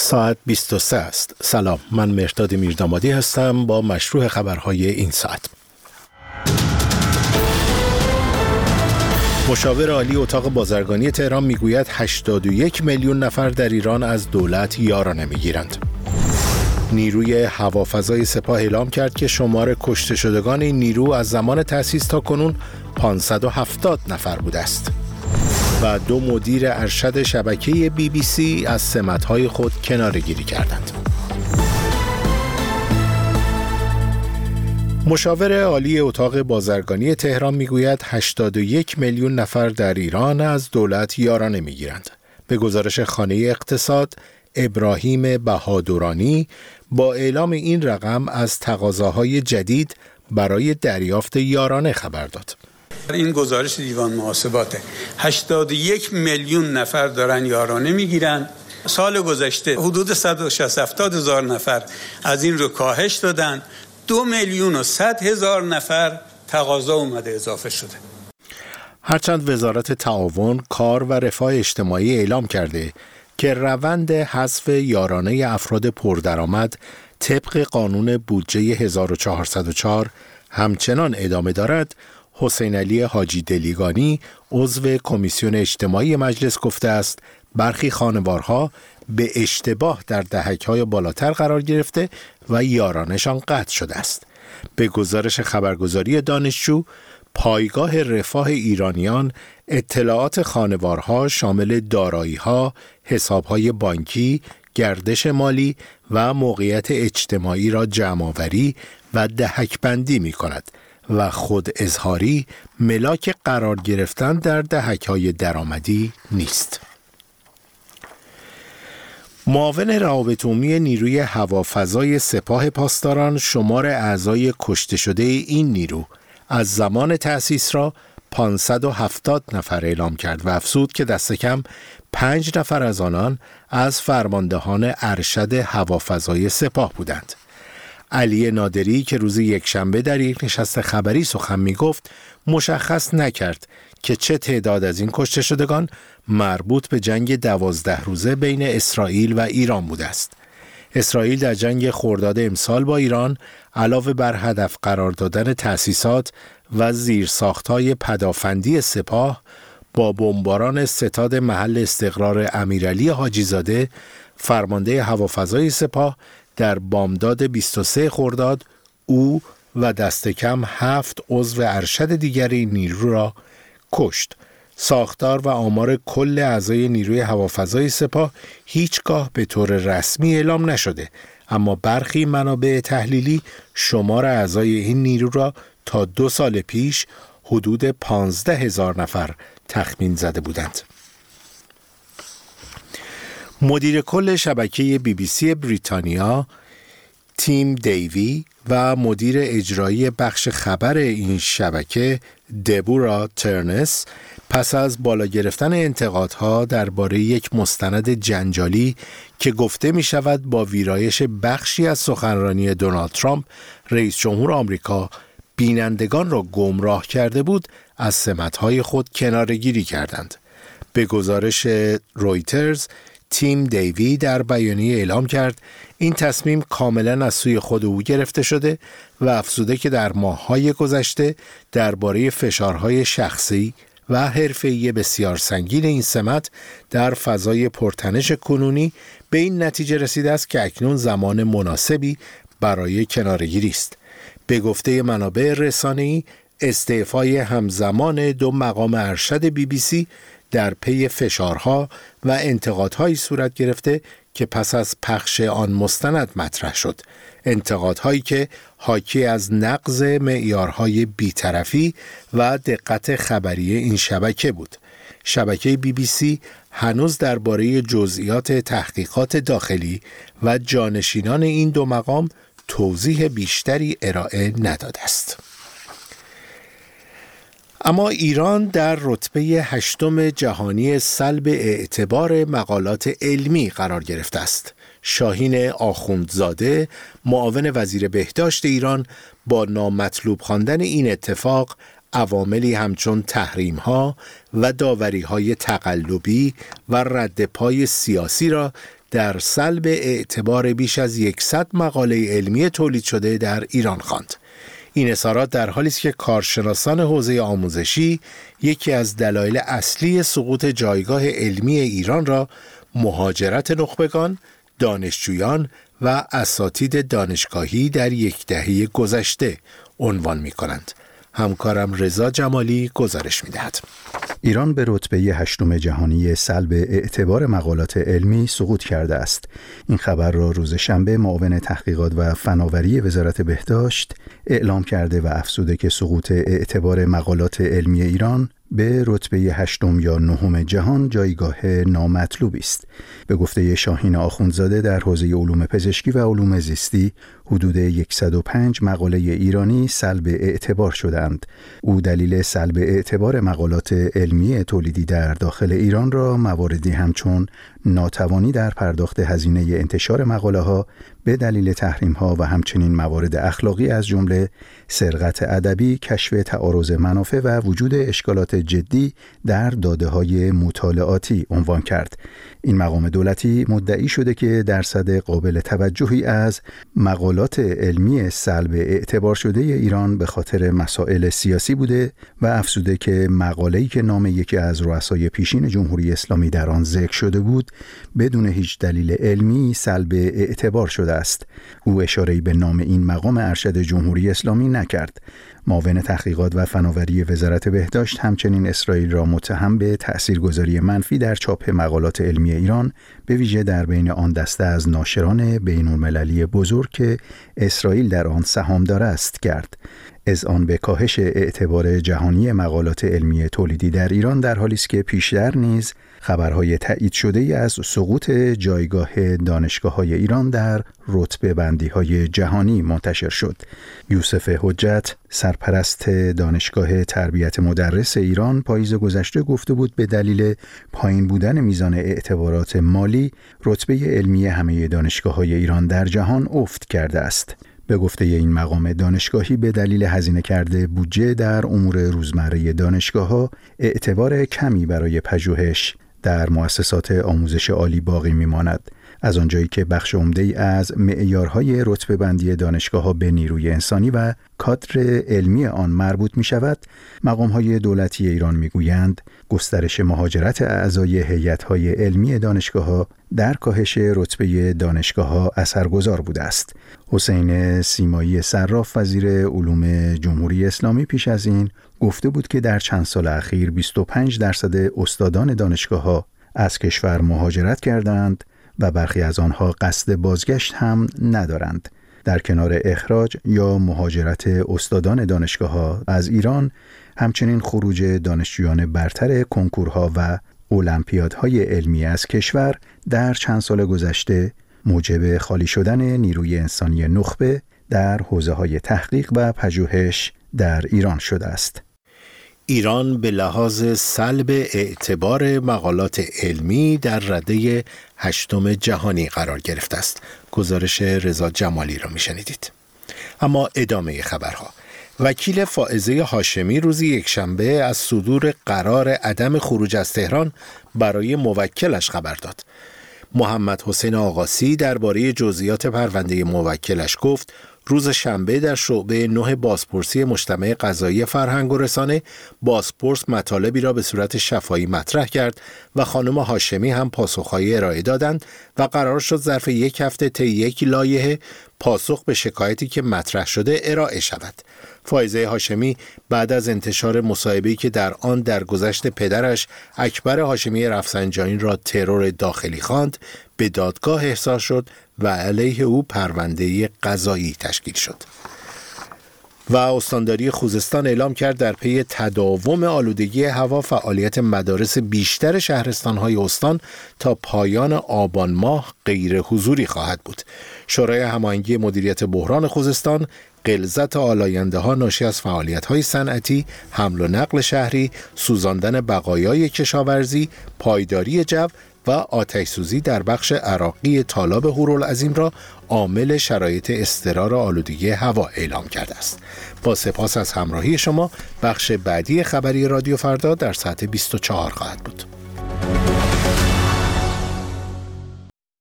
ساعت 23 است. سلام، من مهرداد میردامادی هستم با مشروع خبرهای این ساعت. مشاور عالی اتاق بازرگانی تهران میگوید 81 میلیون نفر در ایران از دولت یارانه میگیرند. نیروی هوافضای سپاه اعلام کرد که شمار کشته شدگان این نیرو از زمان تأسیس تا کنون 570 نفر بوده است. و 2 مدیر ارشد شبکه BBC از سمت‌های خود کناره‌گیری کردند. مشاور عالی اتاق بازرگانی تهران میگوید 81 میلیون نفر در ایران از دولت یارانه میگیرند. به گزارش خانه اقتصاد، ابراهیم بهادرانی با اعلام این رقم از تقاضاهای جدید برای دریافت یارانه خبر داد. این گزارش دیوان محاسباته. 81 میلیون نفر دارن یارانه میگیرن. سال گذشته حدود 170 هزار نفر از این رو کاهش دادن. 2 میلیون و 100 هزار نفر تقاضا اومده اضافه شده. هرچند وزارت تعاون، کار و رفاه اجتماعی اعلام کرده که روند حذف یارانه افراد پردرآمد طبق قانون بودجه 1404 همچنان ادامه دارد، حسین علی حاجی دلیگانی عضو کمیسیون اجتماعی مجلس گفته است برخی خانوارها به اشتباه در دهک‌های بالاتر قرار گرفته و یارانشان قطع شده است. به گزارش خبرگزاری دانشجو، پایگاه رفاه ایرانیان اطلاعات خانوارها شامل دارایی‌ها، حساب‌های بانکی، گردش مالی و موقعیت اجتماعی را جمع‌آوری و دهک‌بندی می‌کند و خود اظهاری ملاک قرار گرفتن در دهک‌های درآمدی نیست. معاون روابط عمومی نیروی هوافضای سپاه پاسداران شمار اعضای کشته شده این نیرو از زمان تأسیس را 570 نفر اعلام کرد و افزود که دست کم 5 نفر از آنان از فرماندهان ارشد هوافضای سپاه بودند. علی نادری که روز یکشنبه در یک نشست خبری سخن می گفت مشخص نکرد که چه تعداد از این کشته شدگان مربوط به جنگ 12 روزه بین اسرائیل و ایران بوده است. اسرائیل در جنگ خرداد امسال با ایران علاوه بر هدف قرار دادن تأسیسات و زیرساخت‌های پدافندی سپاه با بمباران ستاد محل استقرار امیرعلی حاجیزاده فرمانده هوافضای سپاه در بامداد 23 خرداد او و دست کم 7 عضو ارشد دیگری نیرو را کشت. ساختار و آمار کل اعضای نیروی هوافضای سپاه هیچگاه به طور رسمی اعلام نشده، اما برخی منابع تحلیلی شمار اعضای این نیرو را تا 2 سال پیش حدود 15,000 نفر تخمین زده بودند. مدیر کل شبکه BBC بریتانیا تیم دیوی و مدیر اجرایی بخش خبر این شبکه دبورا ترنس پس از بالا گرفتن انتقادها درباره یک مستند جنجالی که گفته می شود با ویرایش بخشی از سخنرانی دونالد ترامپ رئیس جمهور آمریکا بینندگان را گمراه کرده بود، از سمت‌های خود کناره‌گیری کردند. به گزارش رویترز، تیم دیوی در بیانیه اعلام کرد این تصمیم کاملا از سوی خود او گرفته شده و افزوده که در ماه‌های گذشته درباره فشارهای شخصی و حرفه‌ای بسیار سنگین این سمت در فضای پرتنش کنونی به این نتیجه رسیده است که اکنون زمان مناسبی برای کناره‌گیری است. به گفته منابع رسانه‌ای، استعفای همزمان 2 مقام ارشد BBC در پی فشارها و انتقادهایی صورت گرفته که پس از پخش آن مستند مطرح شد. انتقادهایی که حاکی از نقض معیارهای بی‌طرفی و دقت خبری این شبکه بود. شبکه BBC هنوز درباره جزئیات تحقیقات داخلی و جانشینان این 2 مقام توضیح بیشتری ارائه نداده است. اما ایران در رتبه 8 جهانی سلب اعتبار مقالات علمی قرار گرفته است. شاهین آخوندزاده، معاون وزیر بهداشت ایران، با نامطلوب خواندن این اتفاق عواملی همچون تحریم‌ها و داوری‌های تقلبی و رد پای سیاسی را در سلب اعتبار بیش از 100 مقاله علمی تولید شده در ایران خواند. این اظهارات در حالی است که کارشناسان حوزه آموزشی یکی از دلایل اصلی سقوط جایگاه علمی ایران را مهاجرت نخبگان، دانشجویان و اساتید دانشگاهی در یک دهه گذشته عنوان می کنند. همکارم رضا جمالی گزارش می دهد. ایران به رتبه 8 جهانی سلب اعتبار مقالات علمی سقوط کرده است. این خبر را روز شنبه معاون تحقیقات و فناوری وزارت بهداشت اعلام کرده و افزوده که سقوط اعتبار مقالات علمی ایران به رتبه 8 یا 9 جهان جایگاه نامطلوبی است. به گفته شاهین آخوندزاده در حوزه علوم پزشکی و علوم زیستی، حدود 105 مقاله ایرانی سلب اعتبار شدند. او دلیل سلب اعتبار مقالات علمی تولیدی در داخل ایران را مواردی همچون ناتوانی در پرداخت هزینه انتشار مقاله ها به دلیل تحریم ها و همچنین موارد اخلاقی از جمله سرقت ادبی، کشف تعارض منافع و وجود اشکالات جدی در داده های مطالعاتی عنوان کرد. این مقام دولتی مدعی شده که درصد قابل توجهی از مقالات علمی سلب اعتبار شده ایران به خاطر مسائل سیاسی بوده و افزوده که مقاله‌ای که نام یکی از رؤسای پیشین جمهوری اسلامی در آن ذکر شده بود بدون هیچ دلیل علمی سلب اعتبار شده است. او اشاره‌ای به نام این مقام ارشد جمهوری اسلامی نکرد. معاون تحقیقات و فناوری وزارت بهداشت همچنین اسرائیل را متهم به تأثیرگذاری منفی در چاپ مقالات علمی ایران به ویژه در بین آن دسته از ناشران بین‌المللی بزرگ که اسرائیل در آن سهامدار است کرد. اذعان به کاهش اعتبار جهانی مقالات علمی تولیدی در ایران در حالی است که پیشتر نیز خبرهای تایید شده از سقوط جایگاه دانشگاه‌های ایران در رتبه بندی‌های جهانی منتشر شد. یوسف حجت، سرپرست دانشگاه تربیت مدرس ایران، پاییز گذشته گفته بود به دلیل پایین بودن میزان اعتبارات مالی، رتبه علمی همه دانشگاه‌های ایران در جهان افت کرده است. به گفته این مقام دانشگاهی به دلیل هزینه کرده بودجه در امور روزمره دانشگاه‌ها، اعتبار کمی برای پژوهش در مؤسسات آموزش عالی باقی می‌ماند. از آنجایی که بخش عمده‌ای از معیارهای رتبه بندی دانشگاه‌ها به نیروی انسانی و کادر علمی آن مربوط می‌شود، مقام‌های دولتی ایران می‌گویند گسترش مهاجرت اعضای هیئت‌های علمی دانشگاه‌ها در کاهش رتبه دانشگاه‌ها اثرگذار بوده است. حسین سیمایی صراف، وزیر علوم جمهوری اسلامی، پیش از این گفته بود که در چند سال اخیر 25% استادان دانشگاه‌ها از کشور مهاجرت کردند و برخی از آنها قصد بازگشت هم ندارند. در کنار اخراج یا مهاجرت استادان دانشگاه‌ها از ایران، همچنین خروج دانشجویان برتر کنکورها و المپیادهای علمی از کشور در چند سال گذشته موجب خالی شدن نیروی انسانی نخبه در حوزه‌های تحقیق و پژوهش در ایران شده است. ایران به لحاظ سلب اعتبار مقالات علمی در رده 8 جهانی قرار گرفته است. گزارش رضا جمالی را میشنیدید. اما ادامه خبرها. وکیل فائزه هاشمی روز یکشنبه از صدور قرار عدم خروج از تهران برای موکلش خبر داد. محمد حسین آقاسی درباره جزئیات پرونده موکلش گفت روز شنبه در شعبه 9 بازپرسی مجتمع قضایی فرهنگ و رسانه، بازپرس مطالبی را به صورت شفاهی مطرح کرد و خانم هاشمی هم پاسخهایی ارائه دادند و قرار شد ظرف یک هفته طی یک لایحه پاسخ به شکایتی که مطرح شده ارائه شود. فائزه هاشمی بعد از انتشار مصاحبه‌ای که در آن درگذشت پدرش اکبر هاشمی رفسنجانی را ترور داخلی خواند، به دادگاه احضار شد و علیه او پرونده قضایی تشکیل شد. و استانداری خوزستان اعلام کرد در پی تداوم آلودگی هوا فعالیت مدارس بیشتر شهرستان‌های استان تا پایان آبان ماه غیر حضوری خواهد بود. شورای هماهنگی مدیریت بحران خوزستان غلظت آلاینده‌ها ناشی از فعالیت‌های صنعتی، حمل و نقل شهری، سوزاندن بقایای کشاورزی، پایداری جو و آتش‌سوزی در بخش عراقی تالاب هورالعظیم را عامل شرایط اضطرار آلودگی هوا اعلام کرده است. با سپاس از همراهی شما، بخش بعدی خبری رادیو فردا در ساعت 24 خواهد بود.